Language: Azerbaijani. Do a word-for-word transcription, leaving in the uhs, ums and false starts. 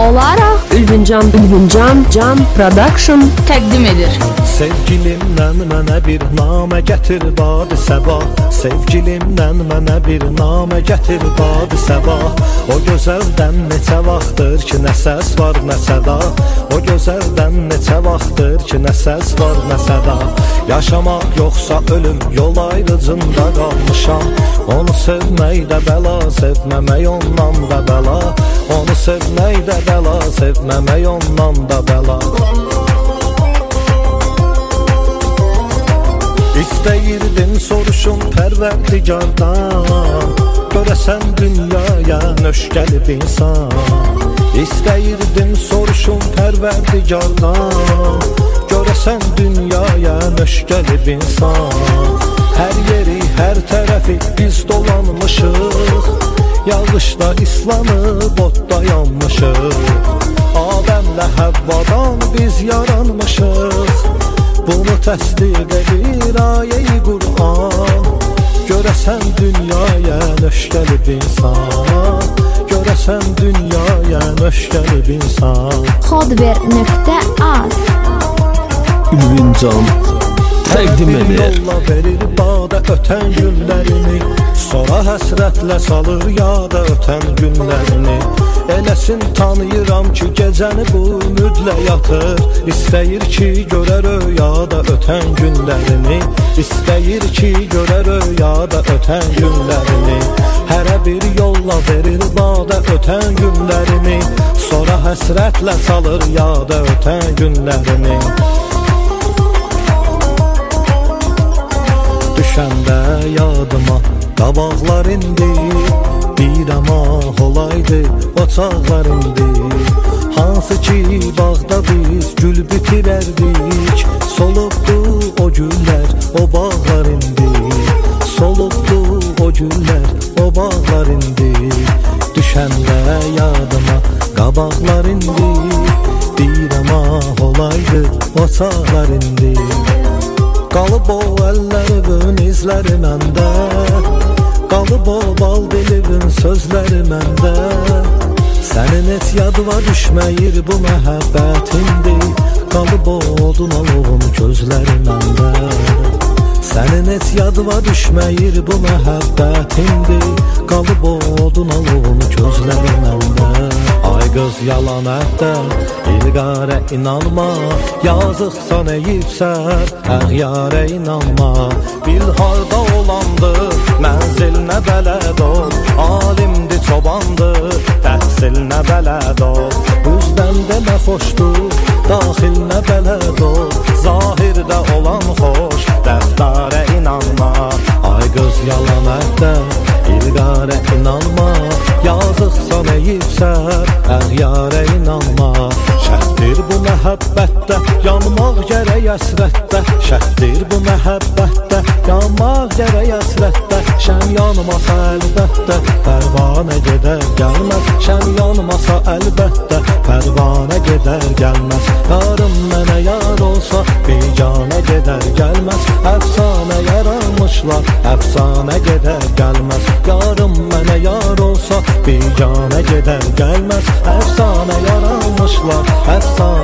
olaraq Ülvüncan Ülvüncan Can Production təqdim edir. Sevgilimdən mənə bir namə gətir bad-ı səbah. Sevgilimdən mənə bir namə gətir bad-ı səbah. O gözəldən neçə vaxtdır ki, nə səs var, nə səda. O gözəldən neçə vaxtdır ki, nə səs var, nə səda. Yaşamaq yoxsa ölüm, yol ayrıcında qalmışam. Onu sevmək də bəla, sevməmək ondan da bəla. Onu sevmək də bəla, sevməmək ondan da bəla. İstəyirdim soruşum pərverdigardan, görəsən dünyaya nöş gəlib insan. İstəyirdim soruşum pərverdigardan, görəsən dünyaya nöş gəlib insan. Hər yeri, hər tərəfi biz dolanmışıq, yağışda islanıb otda yanmışıq. Adəmlə Həvvadan biz yaranmışıq, bunu təsdiq edir ayə-i Qur'an. Görəsən dünyaya nöş gəlib insan, görəsən dünyaya nöş gəlib insan. Xodver nöqtə az Ülvüncan təqdim edir. Yolla verir bada ötən günlərini, sonra həsrətlə salır yada ötən günlərini. Eləsin tanıyıram ki, gecəni bu ümidlə yatır. İstəyir ki, görə röyada ötən günlərini. İstəyir ki, görə röyada ötən günlərini. Hərə bir yolla verir bada ötən günlərini, sonra həsrətlə salır yada ötən günlərini. Düşəndə yadıma qabaqlar indi, bir əmah olaydı o çağlar indi. Hansı ki bağda biz gül bitirərdik, solubdu o güllər, o bağlar indi. Solubdu o güllər, o bağlar indi. Düşəndə yadıma qabaqlar indi, bir əmah olaydı o çağlar indi. Qalıb o əllərin izləri məndə, qalıb o bal dilin sözləri məndə. Sənin et yadıma düşməyir bu məhəbbətindir, qalıb o odun alovun gözləri məndə. Sənin et yadıma düşməyir bu məhəbbətindir, qalıb o odun alovun gözləri məndə. Ay qız yalan ətdə, ilqarə inanma, yazıqsan eyibsən, əğyarə inanma. Bil harda olandı, mənzilinə bələd ol, alimdi çobandı, təhsilinə bələd ol. Üzdən demə xoşdur, daxilinə bələd ol, zahirdə olan xoş, dəftarə inanma. Ay qız yalan ətdə, ilqarə inanma, yazıqsan eyibsən, əğyarə inanma. Şərtdir bu məhəbbətdə, yanmaq gərək əsrətdə. Şərtdir bu məhəbbətdə, yanmaq gərək əsrətdə. Şəm yanmasa əlbəttə, pərvanə gedər gəlməz. Şəm yanmasa əlbəttə, pərvanə gedər gəlməz. Yarım mənə yar olsa, biganə gedər gəlməz. Əfsanə yaranmışlar, əfsanə gedər gəlməz. Yarım mənə yar olsa, biganə gedər gəlməz. Əfsanə yaranmışlar, əfsanə